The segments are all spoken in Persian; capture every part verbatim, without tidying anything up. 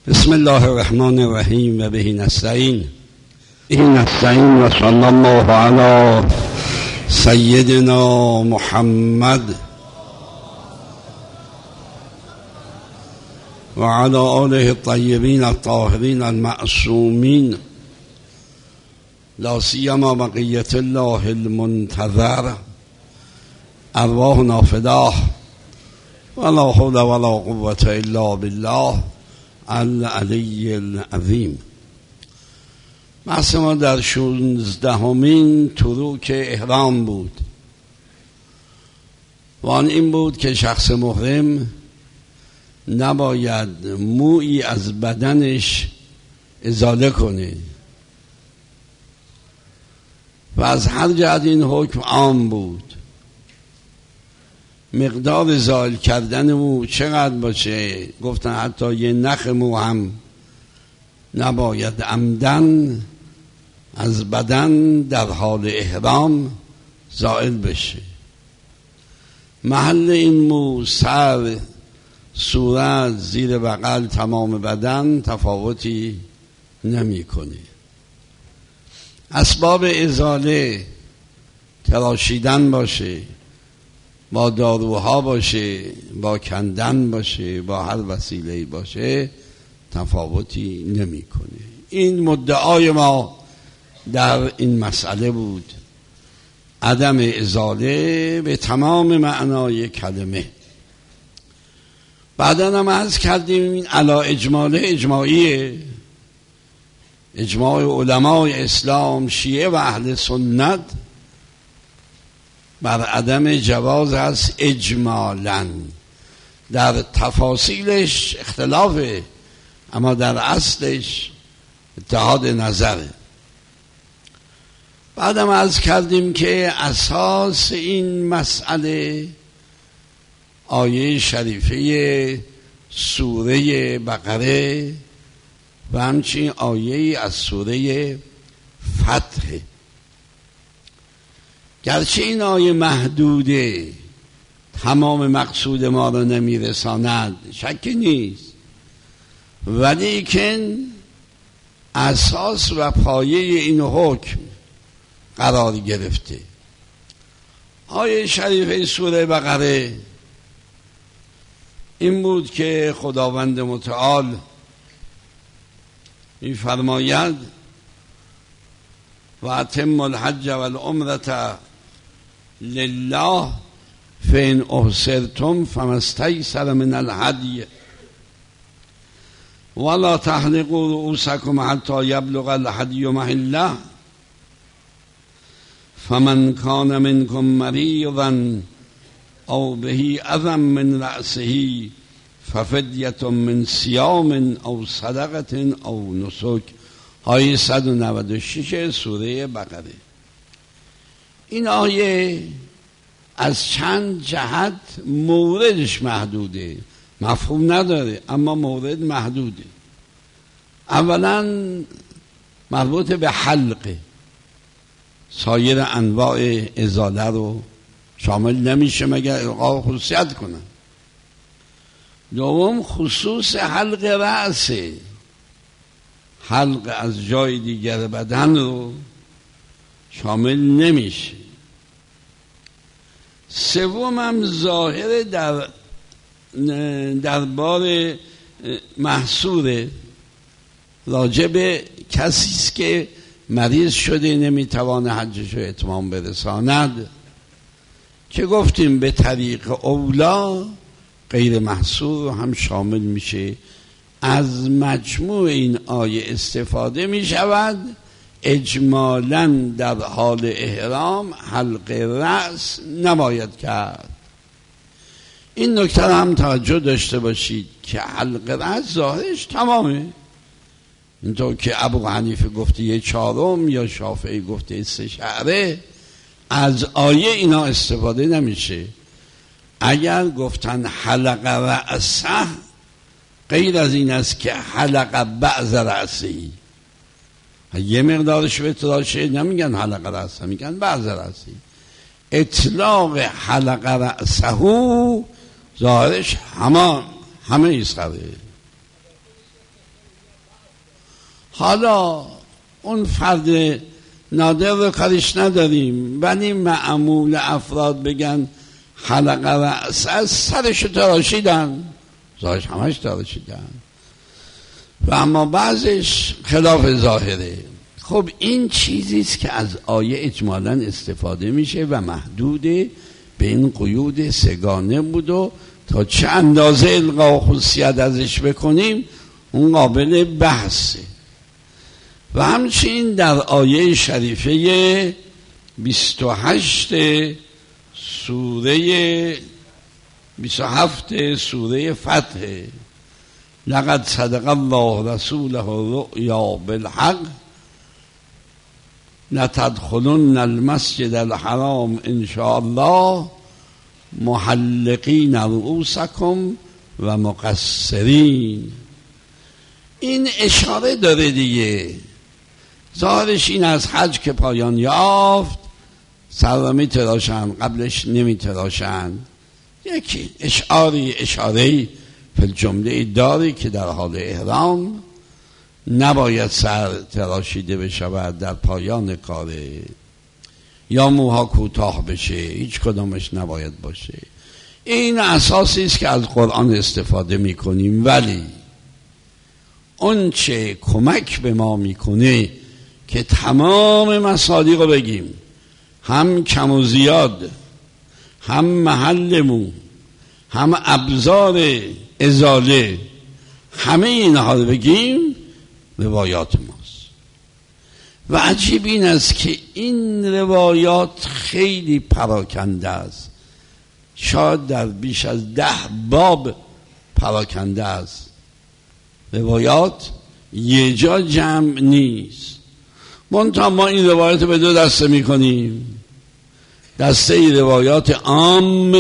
بسم الله الرحمن الرحیم و به نستعین این نستعین و صلی الله علی سیدنا محمد و علی آله الطیبین الطاهرین المعصومین لا سیما بقیة الله المنتظر ارواحنا فداه ولا حول ولا قوة الا بالله العلی العظیم. بحث ما در شانزدهمین تروک احرام بود و آن این بود که شخص محرم نباید مویی از بدنش ازاله کنه و از هر جهت این حکم عام بود. مقدار زائل کردن مو چقدر باشه؟ گفتن حتی یه نخ مو هم نباید عمدن از بدن در حال احرام زائل بشه. محل این مو، سر، صورت، زیر بغل، تمام بدن تفاوتی نمی کنه. اسباب ازاله تراشیدن باشه، با داروها باشه، با کندن باشه، با هر وسیله‌ای باشه، تفاوتی نمی‌کنه. این مدعای ما در این مسئله بود، عدم ازاله به تمام معنای کلمه. بعدا هم عرض کردیم این علا اجماله اجماعیه، اجماع علمای اسلام، شیعه و اهل سنت بر عدم جواز است اجمالاً. در تفاصیلش اختلافه، اما در اصلش اتحاد نظره. بعدم عرض کردیم که اساس این مسئله آیه شریفه سوره بقره و همچنین آیه از سوره فتح. گرچه این آیه محدوده، تمام مقصود ما رو نمیرساند، شک نیست، ولی که اساس و پایه این حکم قرار گرفته. آیه شریفه سوره بقره این بود که خداوند متعال می‌فرماید و اتم الحج والعمرة لله فإن احصرتم فما استيسر من الهدي ولا تحلقوا رؤوسكم حتى يبلغ الهدي محله فمن كان منكم مريضا أو به أذى من رأسه ففدية من صيام أو صدقة أو نسك. آیه صد و نود و شش سوره بقره. این آیه از چند جهت موردش محدوده، مفهوم نداره اما مورد محدوده. اولا مربوط به حلقه، سایر انواع ازاله رو شامل نمیشه مگر الغا خصوصیت کنن. دوم خصوص حلق رأسه، حلق از جای دیگر بدن رو شامل نمیشه. سوم هم ظاهر در دربار محصوره، راجع به کسی است که مریض شده نمیتوانه حجش رو اتمام برساند، که گفتیم به طریق اولا غیر محصور رو هم شامل میشه. از مجموع این آیه استفاده می شود اجمالاً در حال احرام حلق رأس نباید کرد. این نکته هم توجه داشته باشید که حلق رأس ظاهرش تمامه، اینطور که ابو حنیفه گفته یه چهارم یا شافعی گفته سه شعره. از آیه اینا استفاده نمیشه. اگر گفتن حلق رأسه، غیر از این است که حلق بعض رأسی، یه مقدارش به تراشه نمیگن حلق رأسه، میگن بعض رأسی. اطلاق حلق رأسه ظاهرش همه همه ایسخره. حالا اون فرد نادر رو کارش نداریم، ولی معمول افراد بگن حلقه رأس از سرشو تراشیدن، ظاهرش همش تراشیدن و اما بعضش خلاف ظاهره. خب این چیزیست که از آیه اجمالاً استفاده میشه و محدود به این قیود سگانه بود و تا چه اندازه القا خصوصیت ازش بکنیم اون قابل بحثه. و همچنین در آیه شریفه بیست و هشت سوره بیست و هفت سوره فتح، لقد صدق الله رسوله الرؤیا بالحق لتدخلن المسجد الحرام ان شاء الله محلقین رؤوسکم و مقصرین. این اشاره داره دیگه، ظاهرش این از حج که پایان یافت سر را می تراشن، قبلش نمی تراشن. یکی اشعاری اشارهی فی جمله داری که در حال احرام نباید سر تراشیده بشود در پایان کاره، یا موها کوتاه بشه، هیچ کدامش نباید باشه. این اساسی است که از قرآن استفاده می کنیم، ولی اون چه کمک به ما میکنه که تمام مصادیق رو بگیم، هم کم و زیاد، هم محل مو، هم ابزار ازاله، همه اینها رو بگیم، روایات ماست. و عجیب این است که این روایات خیلی پراکنده است، شاید در بیش از ده باب پراکنده است. روایات یه جا جمع نیست. منتها ما این روایات به دو دسته می کنیم، دسته روایات عام،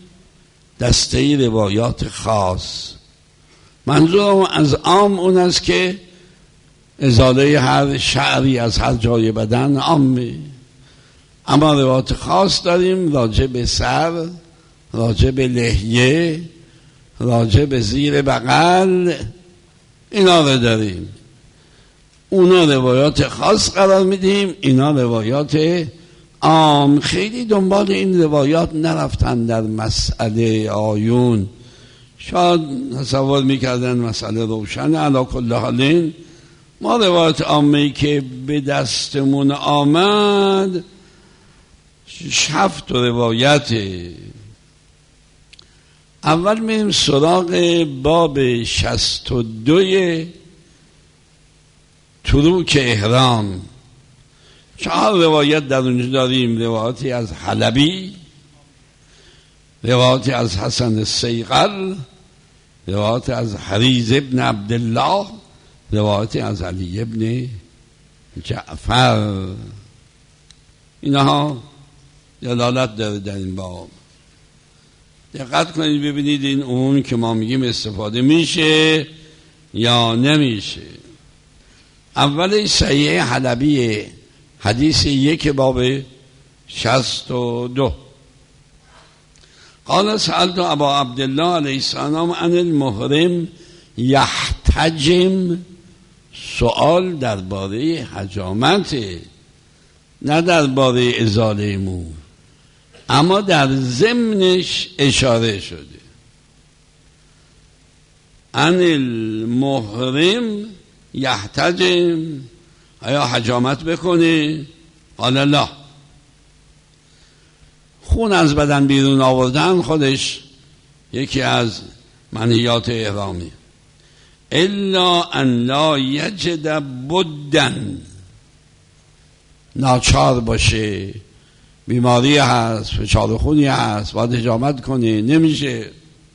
دسته روایات خاص. منظورم از عام اون است که ازاله هر شعری از هر جای بدن عامه، اما روایات خاص داریم راجع به سر، راجع به لحیه، راجع به زیر بغل، اینا رو داریم. اونا روایات خاص قرار میدیم، اینا روایات عام. خیلی دنبال این روایات نرفتن در مسئله آیون، شاید تصور میکردن مسئله روشن. علی کل حال ما روایات عامی که به دستمون آمد هفت روایت. اول میریم سراغ باب شصت و دو تروک احرام. چهار روایت در اونجا داریم، روایتی از حلبی، روایتی از حسن الصیقل، روایتی از حریز ابن عبدالله، روایتی از علی ابن جعفر. اینها دلالت داره در این باب. دقت کنید ببینید این اون که ما میگیم استفاده میشه یا نمیشه. اول صحیح حلبی، حدیث یک باب شصت و دو. قال سألت ابا عبدالله علیه السلام عن المحرم یحتجم. سؤال درباره حجامت، نه درباره ازاله مو، اما در ضمنش اشاره شده. عن المحرم یحتجم، آیا حجامت بکنه؟ قال لا. خون از بدن بیرون آوردن خودش یکی از منهیات احرامی. الا ان لا یجد بدن، ناچار باشه، بیماری هست، فشار خونی هست، باید حجامت کنه، نمیشه.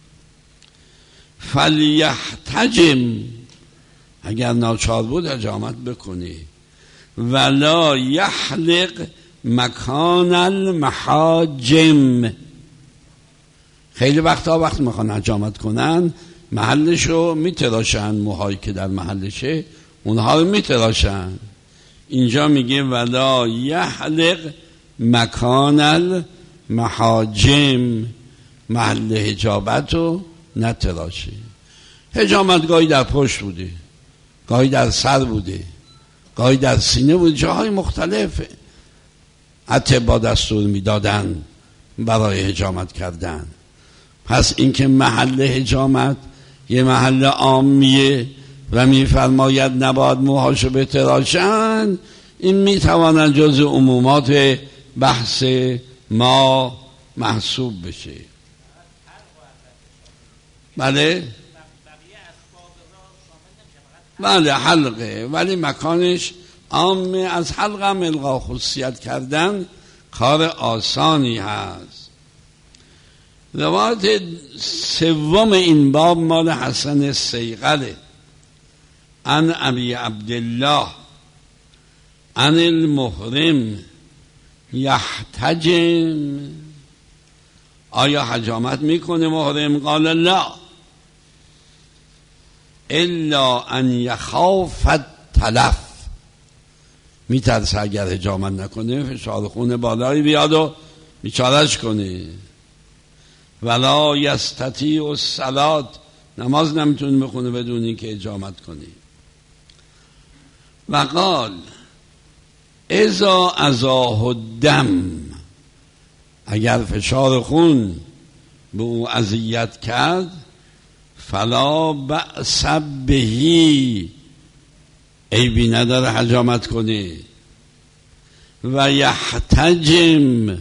فلیحتجم، اگر ناچار بود حجامت بکنه. ولا یحلق مکان المحاجم. خیلی وقتا وقت میخوان حجامت کنن محلشو میتراشن، موهایی که در محلشه اونها رو میتراشن. اینجا میگه ولا یحلق مکان المحاجم، محل حجابت رو نتراشه. حجامتگاهی در پشت بوده، گاهی در سر بوده، گاهی در سینه بوده، جاهای مختلف اتباع دستور میدادن برای حجامت کردن. پس اینکه محل حجامت یه محل عامیه و میفرماید نباید موهاشو بتراشن، این میتواند جز عمومات بحث ما محسوب بشه. بله بله حلقه، ولی مکانش عامه. از حلقه هم الغا خصوصیت کردن کار آسانی هست. روایت سوم این باب مال حسن صیقله عن ابی عبدالله عن المحرم یحتجم، آیا حجامت میکنه محرم؟ قال لا الا ان یخاف التلف، میترسه اگر حجامت نکنه فشار خون بالایی بیاد و بیچارهش کنه. ولا یستطیع الصلاة، نماز نمیتونه بخونه بدون اینکه حجامت کنه. و قال اذا ازاه الدم، اگر فشار خون به او اذیت کرد فلا بأس بهی، عیبی نداره حجامت کنه. و یحتجم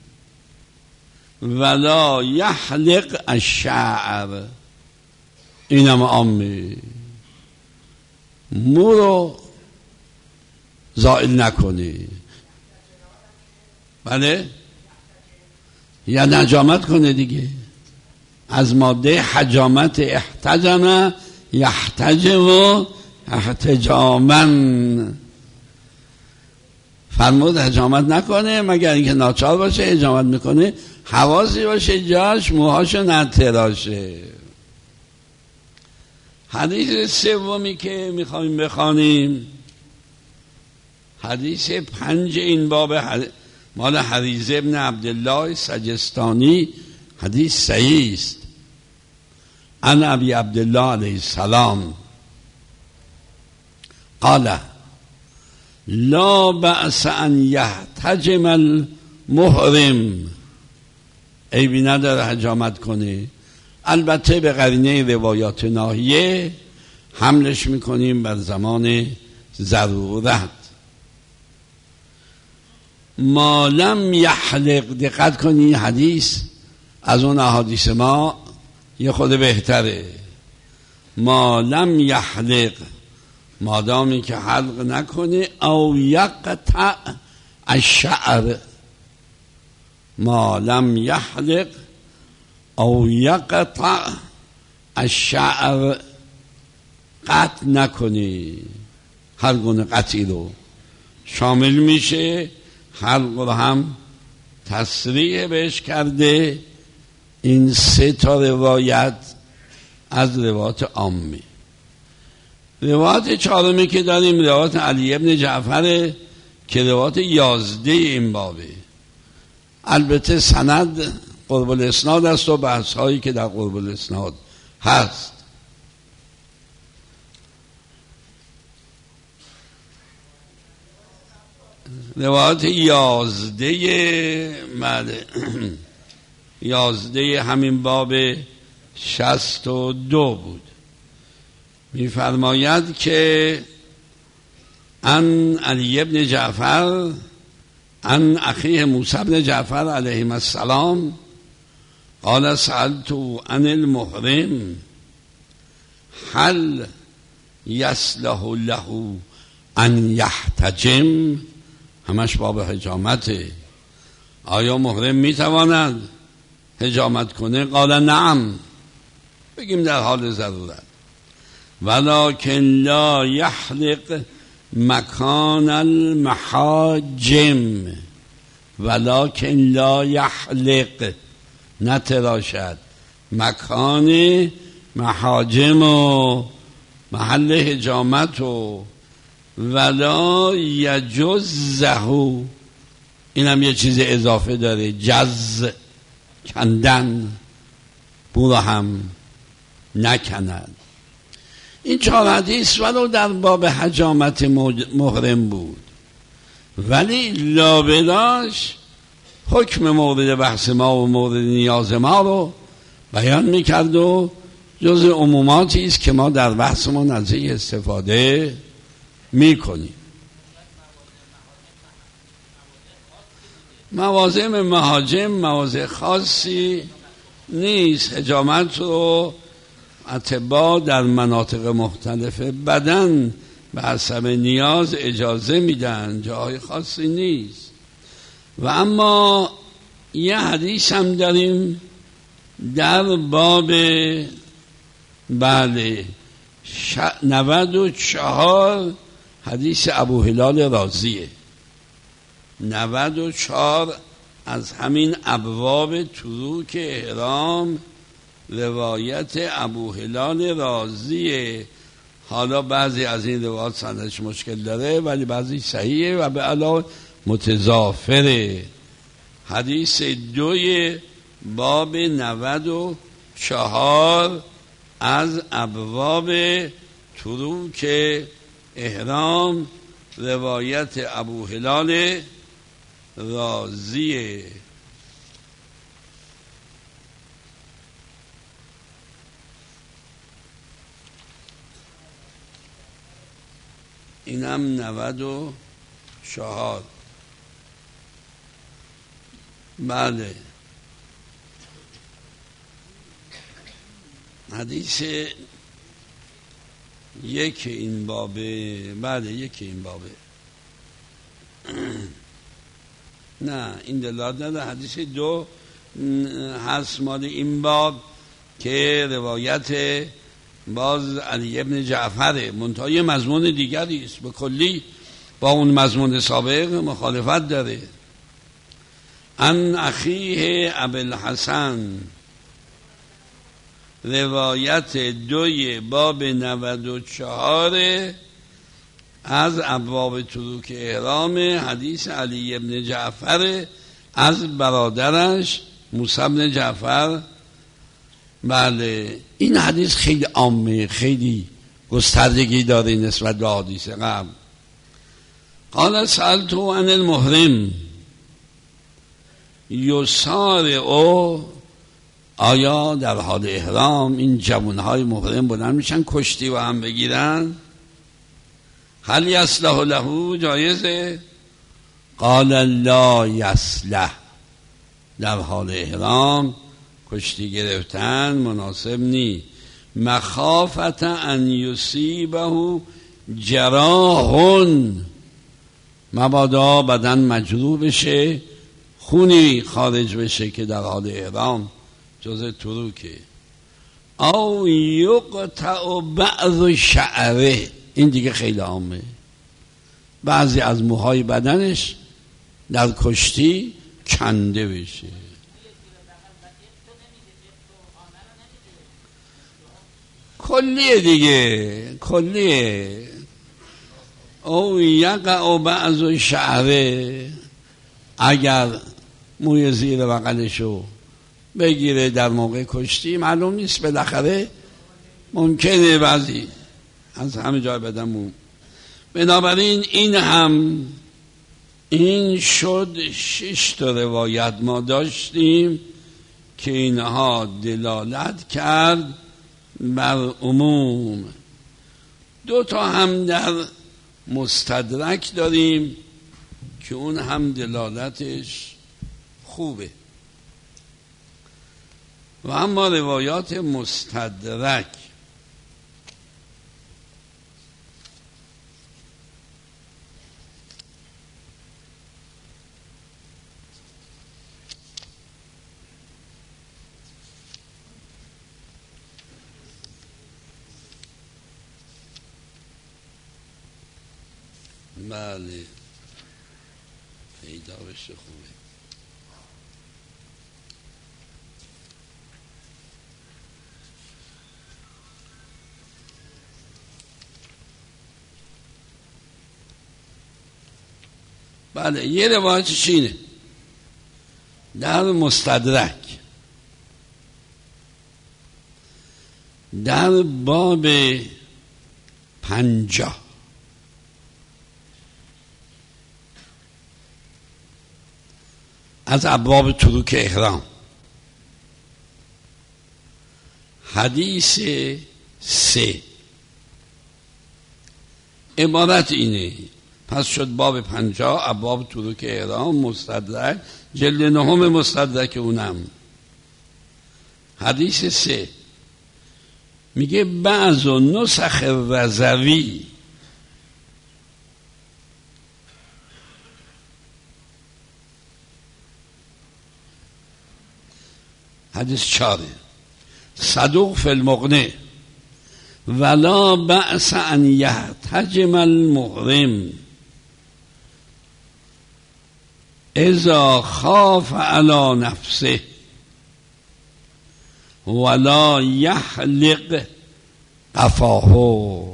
ولا یحلق الشعر، اینم عامه، مو رو زائل نکنه. بله یا نجامت کنه دیگه، از ماده حجامت احتجم یحتجم احتجامن، فرمود حجامت نکنه مگر اینکه ناچار باشه. حجامت میکنه حواسی باشه جاش موهاشو نتراشه. حدیث سومی که میخوایم بخوانیم حدیث پنج این باب مال حریز ابن عبدالله سجستانی، حدیث صحیح است. عن ابی عبدالله علیه السلام قال لا بأس ان یحتجم المحرم، عیبی نداره حجامت کنه، البته به قرینه روایات ناهیه حملش میکنیم بر زمان ضرورت. ما لم یحلق، دقت کنی حدیث از اون احادیث ما یه خود بهتره. ما لم یحلق، مادامی که حلق نکنه، او یقطع الشعر، ما لم یحلق او یقطع الشعر، قطع نکنه، هر گونه قطعی رو شامل میشه. حلق رو هم تصریح بهش کرده. این سه تا روایت از روایت عامه. روایت چهارمی که داریم روایت علی ابن جعفر که روایت یازده این بابه. البته سند قرب الاسناد است و بحث هایی که در قرب الاسناد هست. روایت یازده یازده همین باب شست و دو بود. می‌فرماید که ان علی ابن جعفر ان اخیه موسی ابن جعفر علیه السلام قال سألت عن المحرم هل یصلح له ان یحتجم، همش باب حجامته، آیا محرم میتواند حجامت کنه؟ قال نعم، بگیم در حال ضرورت. ولکن لا یحلق مکان المحاجم، ولکن لا یحلق، نتراشد، مکان محاجم و محل حجامت و ولا یجزه، اینم یه چیز اضافه داره، جز کندن، بو را هم نکند. این چهار حدیث ولو در باب حجامت محرم بود، ولی لابلاش حکم مورد بحث ما و مورد نیاز ما رو بیان میکرد و جز عموماتی است که ما در بحثمون از این استفاده میکنیم. موازم مهاجم مواضع خاصی نیست. حجامت رو اطباء در مناطق مختلف بدن به حسب نیاز اجازه میدن، جای خاصی نیست. و اما یه حدیث هم داریم در باب بله نود و چهار، حدیث ابو هلال رازیه. نود و چهار از همین ابواب تروک احرام، روایت ابو هلال رازیه. حالا بعضی از این روایات سندش مشکل داره ولی بعضی صحیحه و به علاوه متضافره. حدیث دوی باب نود و چهار از ابواب تروک احرام، روایت ابو هلال رازیه. اینم نود و چهار. بله حدیث یک این بابه. بله یک این بابه. نه این دلالت نداره. حدیث دو هست مال این باب که روایت باز علی ابن جعفره، منتها یه مضمون دیگری است، به کلی با اون مضمون سابق مخالفت داره. ان اخیه ابوالحسن، روایت دوی باب نود و چهار از ابواب تروک احرام، حدیث علی ابن جعفر از برادرش موسی بن جعفر. بله این حدیث خیلی عامه، خیلی گستردگی داره نسبت به حدیث قبل. قال سألتو عن المحرم یسار او، آیا در حال احرام این جوانهای محرم بلند میشن کشتی و هم بگیرن؟ هل یصلح له، جایزه؟ قال لا یصلح، در حال احرام کشتی گرفتن مناسب نی، مخافت ان یصیبه جراح، مبادا بدن مجروح بشه، خونی خارج بشه که در حال احرام جز تروکه. او یقطع بعض شعره، این دیگه خیلی عامه، بعضی از موهای بدنش در کشتی کنده بشه. کلیه دیگه، کلیه. او یقع بعض شعره، اگر موی زیر بغلشو بگیره در موقع کشتی معلوم نیست، بالاخره ممکنه بعضی از همه جای بدن مو. بنابراین این هم این شد شش تا روایت ما داشتیم که اینها دلالت کرد بر عموم. دو تا هم در مستدرک داریم که اون هم دلالتش خوبه. و اما روایات مستدرک بله پیدا بشه خوبه. بله یه روایتش اینه در مستدرک در باب پنجاه از ابواب تروک احرام. حدیث سه عبارت اینه، پس شد باب پنجاه ابواب تروک احرام مستدرک جلد نهم مستدرک اونم. حدیث سه میگه بعض و نسخ رضوی حدیث چاره صدوق فی المغنی ولا بأس ان یحتجم المحرم اذا خاف علی نفسه ولا یحلق قفاه،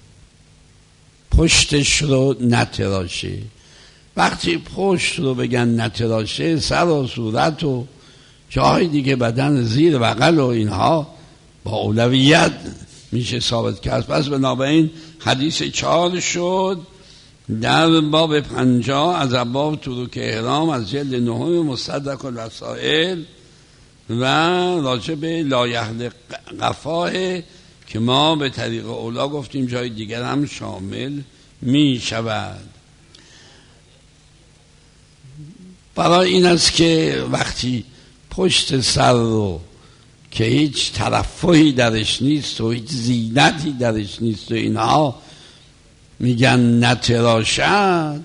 پشتش رو نتراشه. وقتی پشت رو بگن نتراشه، سر و صورت و جاهای دیگه بدن زیر بغل و اینها با اولویت میشه ثابت کرد. پس بنابراین حدیث چهار شد در باب پنجاه از ابواب تروک احرام از جلد نهم مستدرک الوسائل و راجع به لا یحلق قفاه که ما به طریق اولا گفتیم جای دیگر هم شامل می شود. برای این است که وقتی پشت سر رو که هیچ ترفعی درش نیست و هیچ زینتی درش نیست و اینها میگن نتراشد،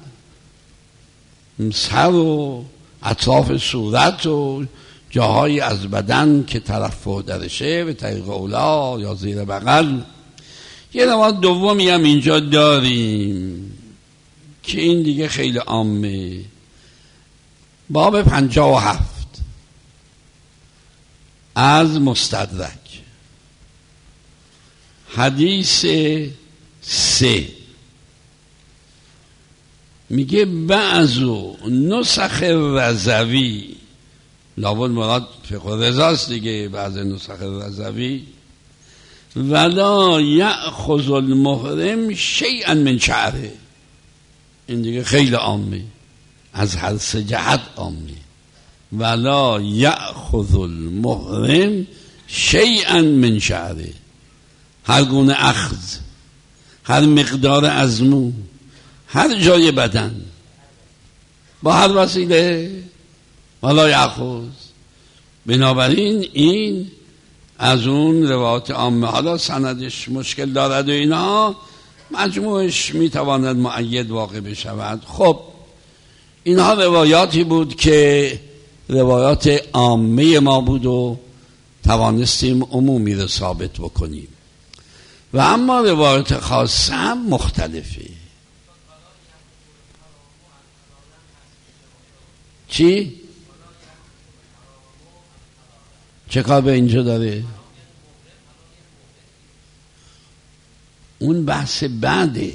سر و اطراف صورت و جاهایی از بدن که ترفع درشه به طریق اولا یا زیر بغل. یه روایت دومی هم اینجا داریم که این دیگه خیلی عامه، باب پنجاه و هفت از مستدرک حدیث سه میگه بعضو نسخ رضوی، لابد مراد فقه رضاست دیگه، بعض نسخ رضوی ولا یأخذ المحرم شیئا من شعره، این دیگه خیلی عامه، از هر سه جهت عامه. ولا یأخذ المحرم شیئا من شعره، هر گونه اخذ، هر مقدار از مو، هر جای بدن، با هر وسیله، ولا یأخذ. بنابراین این از اون روایات عامه، حالا سندش مشکل دارد و اینا، مجموعش میتواند مؤید واقع بشود. خب اینها روایاتی بود که روایات عامه ما بود و توانستیم عمومی رو ثابت بکنیم، و اما روایات خاصه هم مختلفه. چی؟ چه کار به اینجا داره؟ اون بحث بعده،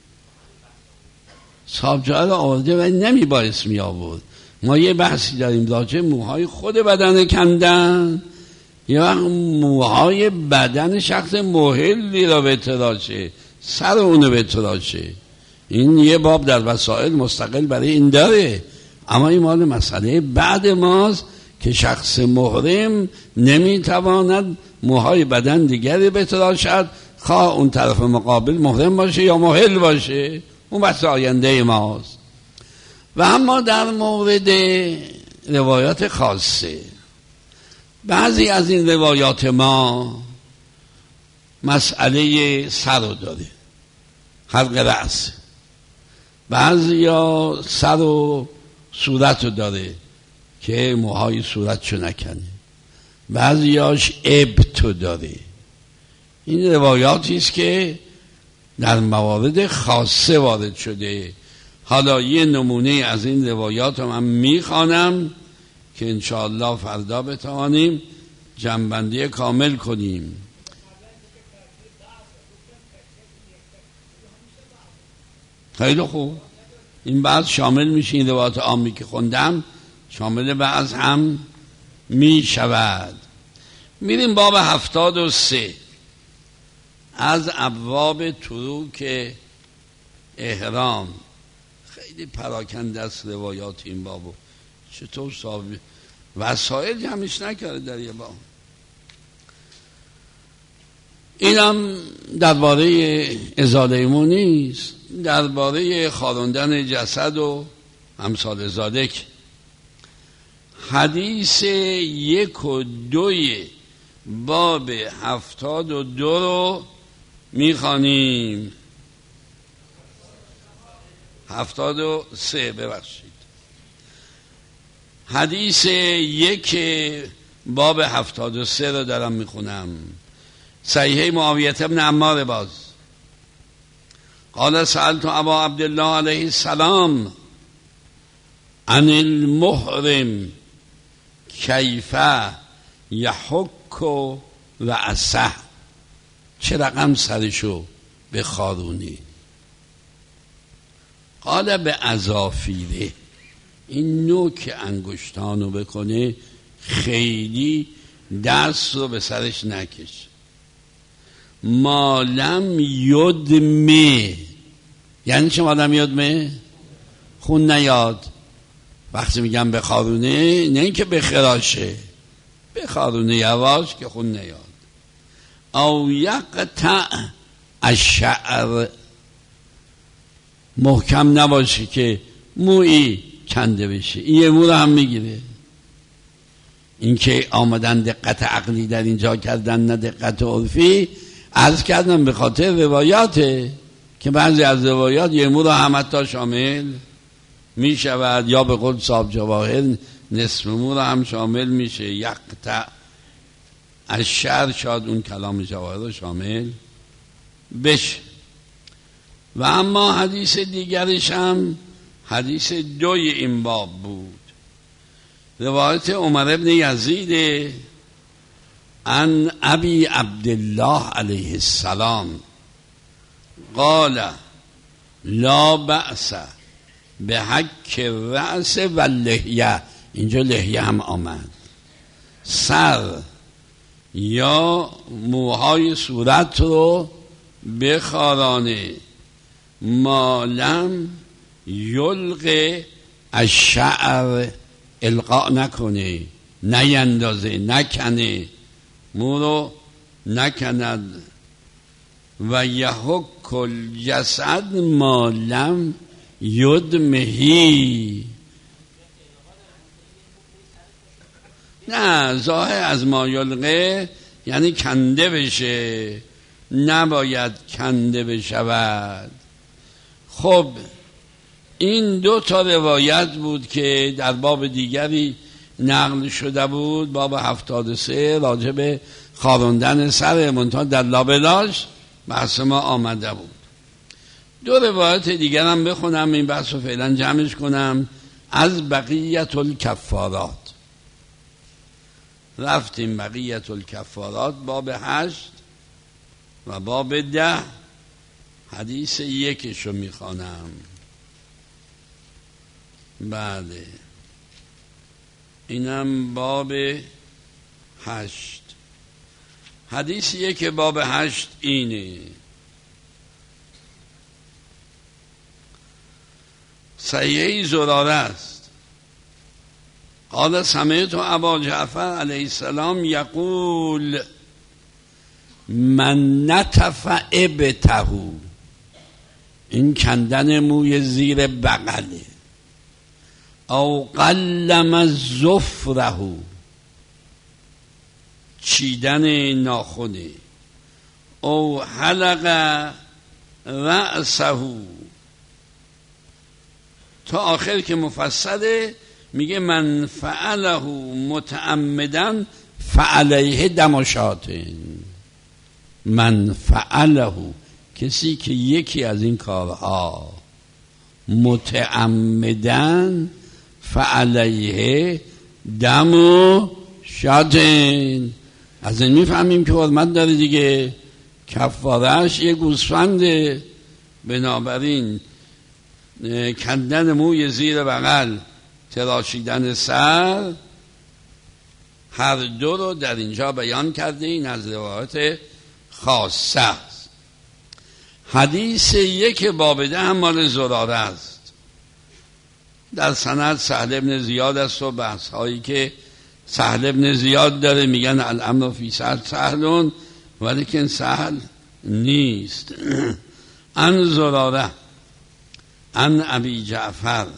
صاحب جا رو آورده و نمی باعث می آورد. ما یه بحثی داریم راجع موهای خود بدن کندن یا موهای بدن شخص محلی را به تراشه، سر اونو به تراشه. این یه باب در وسائل مستقل برای این داره، اما این مال مسئله بعد ماست که شخص محرم نمیتواند موهای بدن دیگری بتراشد، خواه اون طرف مقابل محرم باشه یا محل باشه، اون بحث آینده ماست. و اما در مورد روایات خاصه، بعضی از این روایات ما مسئله سر رو داره، حلق رأس، بعضی یا سر و صورت رو داره که موهای صورتشو نکنه، بعضیاش ابتو داره. این روایاتی است که در موارد خاصه وارد شده. حالا یه نمونه از این روایات رو من میخوانم که انشاءالله فردا بتوانیم جنبندی کامل کنیم. خیلی خوب، این بعض شامل میشه، این روایات عامی که خوندم شامل بعض هم می شود. میریم باب هفتاد و سه از ابواب تروک احرام. خیلی پراکنده است روایات این بابو، چطور صاحب وسایل جمعش نکرده در یه باب. اینم درباره ازاله مو نیست، درباره خاروندن جسد و امثال ذالک. حدیث یک و دوی باب هفتاد و دو رو میخوانیم. هفتاد و سه ببخشید. حدیث یک باب هفتاد و سه رو دارم میخونم. صحیح معاویه بن عمار باز قال سألت ابا عبدالله علیه السلام عن المحرم کیف یحک رأسه، چه رقم سرشو به خارونی؟ قال به اظافیره، این نوک انگشتانو بکنه، خیلی دست رو به سرش نکش. مالم یدمه، یعنی چه مالم یدمه؟ خون نیاد. وقتی میگم به خارونه، نه اینکه به خراشه، به خارونه یواش که خون نیاد. او یقطع الشعر، محکم نباشه که مویی کنده بشه، این مو رو هم میگیره. این که آمدن دقت عقلی در اینجا کردن نه دقت عرفی، عرض کردم به خاطر روایاته که بعضی از روایات یه مو رو هم حتی شامل می شود، یا به قول صاحب جواهر نصف مو رو هم شامل میشه. یقطع الشعر، شاید اون کلام جواهر رو شامل بشه. و اما حدیث دیگرش هم حدیث دوی این باب بود، روایت عمر بن یزید عن ابی عبدالله علیه السلام قال لا بأس به حک رأس و لحیه. اینجا لحیه هم آمد، سر یا موهای صورت رو بخارانه، مالم یلق الشعر، القاء نکنه، نیندازه، نکنه، مو رو نکند. و یحک الجسد مالم یدمهی، نه ظاهر از ما یلقه یعنی کنده بشه، نباید کنده بشود. خب این دو تا روایت بود که در باب دیگری نقل شده بود، باب هفتاد و سه راجع به خاروندن سر، منتها در لابلاش بحث ما آمده بود. دو روایت دیگر هم بخونم، این بحث رو فعلا جمعش کنم. از بقیت الکفارات رفتیم، بقیت الکفارات باب هشت و باب ده، حدیث یکش رو میخوانم. بله اینم باب هشت. حدیث یک باب هشت اینه: صحیح زراره است. قال سمعت ابا جعفر علیه السلام یقول من نتف ابته، این کندن موی زیر بغله، او قلم ظفره، چیدن ناخنه، او حلق رأسه، تا آخر که مفصله میگه من فعله متعمدن فعلیه دمشاتن. من فعله، کسی که یکی از این کارها متعمدن فعلیه دم و شاتن. از این میفهمیم که حرمت داره دیگه، کفارهش یه گوسفنده. بنابراین کندن موی زیر بغل، تراشیدن سر، هر دو رو در اینجا بیان کرده. این از روایت خاصه است. حدیث یک بابده هم مال زراره است. در سند سهل بن زیاد است و بحث هایی که سهل بن زیاد داره میگن الامر فی سهل سهلون ولیکن سهل نیست. ان زراره ان ابی جعفر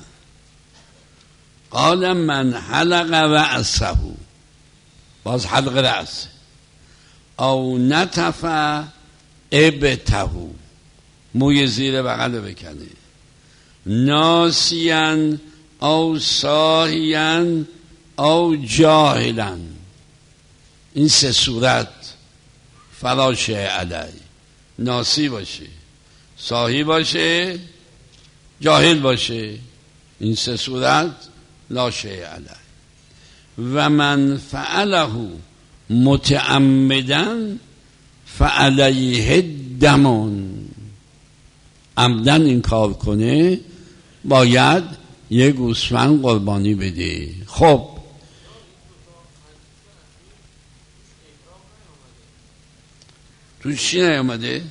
قال من حلق رأسه، باز حلق رأس، او نتف ابته، موی زیر بغل بکنه، ناسیان او ساهیان او جاهلن، این سه صورت فلاشه علی، ناسی باشه، ساهی باشه، جاهل باشه، این سه صورت لا شیء علیه. و من فعله متعمدا فعلیه دمون، عمدن این کار کنه باید یه گوسفند قربانی بده. خب تو چی نیامده؟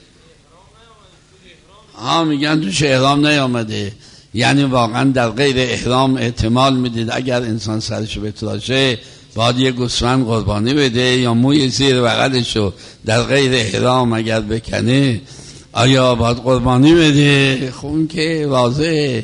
ها میگن توش احرام نیامده، یعنی واقعا در غیر احرام احتمال میدید اگر انسان سرشو بتراشه باید یه گوسفند قربانی بده، یا موی زیر بغلشو در غیر احرام اگر بکنه آیا باید قربانی بده؟ خب این که واضحه.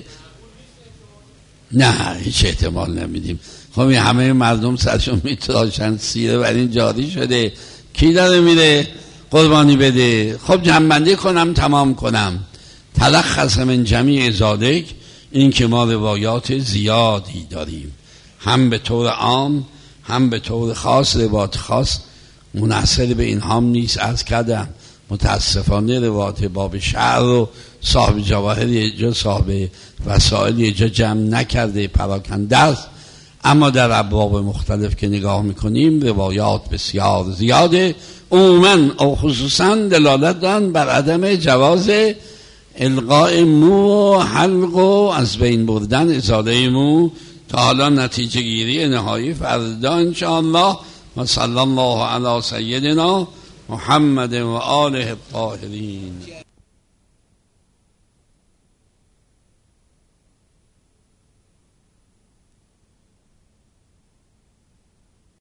نه هیچ احتمال نمیدیم. خب این همه مردم سرشون میتراشن، سیره بر این جاری شده، کی داره میره قربانی بده؟ خب جنبندی کنم تمام کنم. تلخص من جمیع ذالک، این که ما روایات زیادی داریم، هم به طور عام هم به طور خاص. روایات خاص منحصر به این هم نیست. عرض کردم متاسفانه روایات باب شعر رو صاحب جواهر یه جا، صاحب وسائل یه جا جمع نکرده، پراکنده است. اما در ابواب مختلف که نگاه میکنیم روایات بسیار زیاده، عموما او خصوصا دلالت دارن بر عدم جواز القاء مو و حلق و از بین بردن ازاله مو. تا حالا نتیجه گیری نهایی فردا انشاءالله. و صلی الله علی سیدنا محمد و آله الطاهرین.